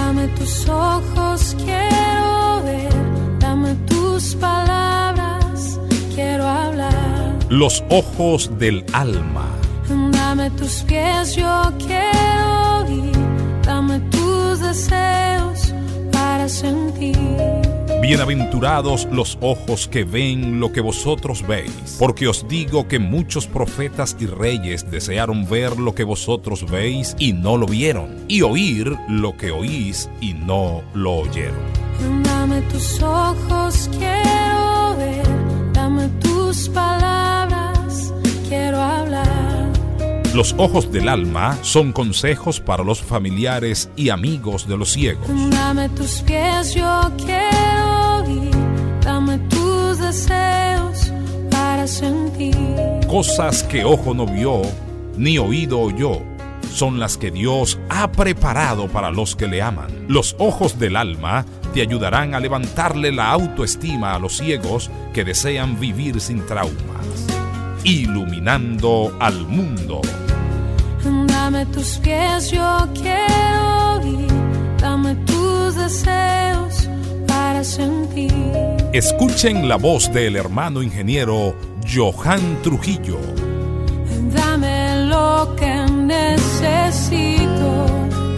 Dame tus ojos, quiero ver. Dame tus palabras, quiero hablar. Los ojos del alma. Dame tus pies, yo quiero ir. Dame tus deseos para sentir. Bienaventurados los ojos que ven lo que vosotros veis, porque os digo que muchos profetas y reyes desearon ver lo que vosotros veis y no lo vieron, y oír lo que oís y no lo oyeron. Dame tus ojos, quiero ver. Dame tus palabras, quiero hablar. Los ojos del alma son consejos para los familiares y amigos de los ciegos. Dame tus pies, yo quiero ir. Dame tus deseos para sentir. Cosas que ojo no vio, ni oído oyó, son las que Dios ha preparado para los que le aman. Los ojos del alma te ayudarán a levantarle la autoestima a los ciegos que desean vivir sin traumas. Iluminando al mundo. Dame tus pies, yo quiero ir. Dame tus deseos para sentir. Escuchen la voz del hermano ingeniero Johan Trujillo. Dame lo que necesito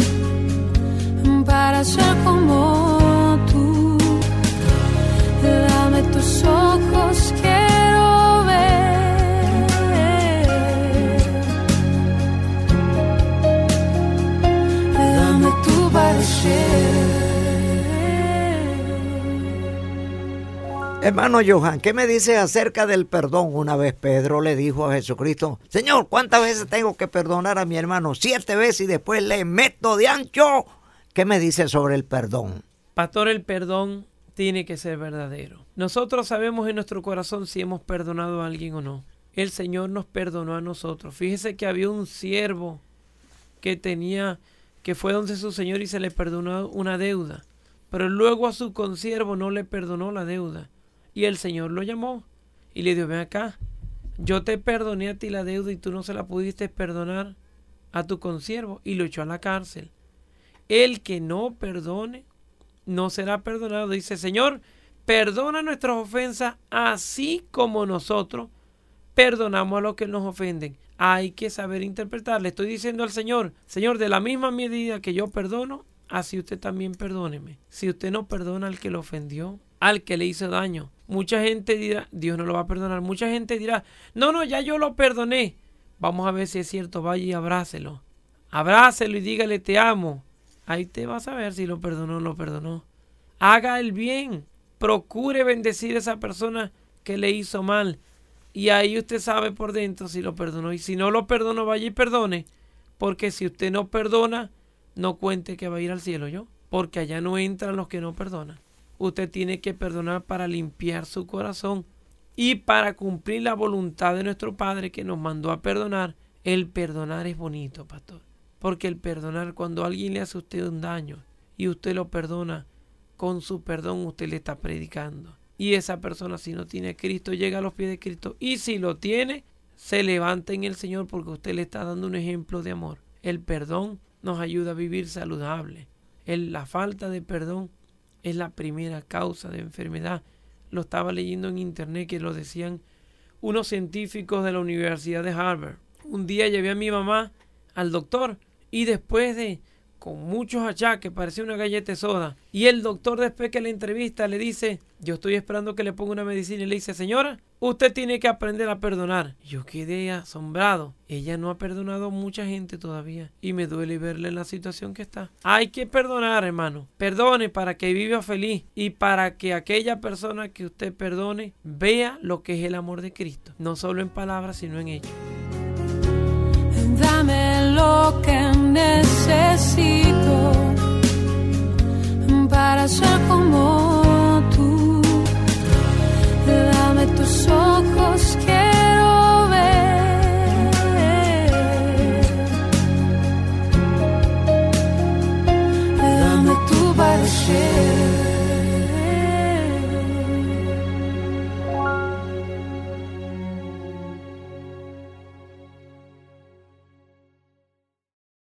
para ser como tú. Dame tus ojos, quiero ver. Dame tu parecer. Hermano Johan, ¿qué me dices acerca del perdón? Una vez Pedro le dijo a Jesucristo: Señor, ¿cuántas veces tengo que perdonar a mi hermano? 7 veces y después le meto de ancho. ¿Qué me dices sobre el perdón? Pastor, el perdón tiene que ser verdadero. Nosotros sabemos en nuestro corazón si hemos perdonado a alguien o no. El Señor nos perdonó a nosotros. Fíjese que había un siervo que fue donde su Señor y se le perdonó una deuda. Pero luego a su consiervo no le perdonó la deuda. Y el Señor lo llamó y le dijo: ven acá, yo te perdoné a ti la deuda y tú no se la pudiste perdonar a tu consiervo, y lo echó a la cárcel. El que no perdone no será perdonado. Dice: Señor, perdona nuestras ofensas así como nosotros perdonamos a los que nos ofenden. Hay que saber interpretar. Le estoy diciendo al Señor: Señor, de la misma medida que yo perdono, así usted también perdóneme. Si usted no perdona al que lo ofendió, al que le hizo daño, mucha gente dirá: Dios no lo va a perdonar. Mucha gente dirá: no, ya yo lo perdoné. Vamos a ver si es cierto. Vaya y abrácelo y dígale: te amo. Ahí te vas a ver si lo perdonó o no lo perdonó. Haga el bien, procure bendecir a esa persona que le hizo mal, y ahí usted sabe por dentro si lo perdonó. Y si no lo perdonó, vaya y perdone, porque si usted no perdona, no cuente que va a ir al cielo, porque allá no entran los que no perdonan. Usted tiene que perdonar para limpiar su corazón y para cumplir la voluntad de nuestro Padre que nos mandó a perdonar. El perdonar es bonito, pastor, porque el perdonar, cuando alguien le hace a usted un daño y usted lo perdona, con su perdón usted le está predicando. Y esa persona, si no tiene a Cristo, llega a los pies de Cristo, y si lo tiene, se levanta en el Señor, porque usted le está dando un ejemplo de amor. El perdón nos ayuda a vivir saludable. La falta de perdón es la primera causa de enfermedad. Lo estaba leyendo en internet, que lo decían unos científicos de la Universidad de Harvard. Un día llevé a mi mamá al doctor, y después con muchos achaques, parecía una galleta de soda, y el doctor, después que la entrevista, le dice: yo estoy esperando que le ponga una medicina, y le dice: señora, usted tiene que aprender a perdonar. Yo quedé asombrado. Ella no ha perdonado a mucha gente todavía, y me duele verla en la situación que está. Hay que perdonar, hermano. Perdone para que viva feliz, y para que aquella persona que usted perdone vea lo que es el amor de Cristo, no solo en palabras sino en hechos. Dame lo que necesito para ser como tú. Dame tus ojos, quiero ver. Dame tu parecer.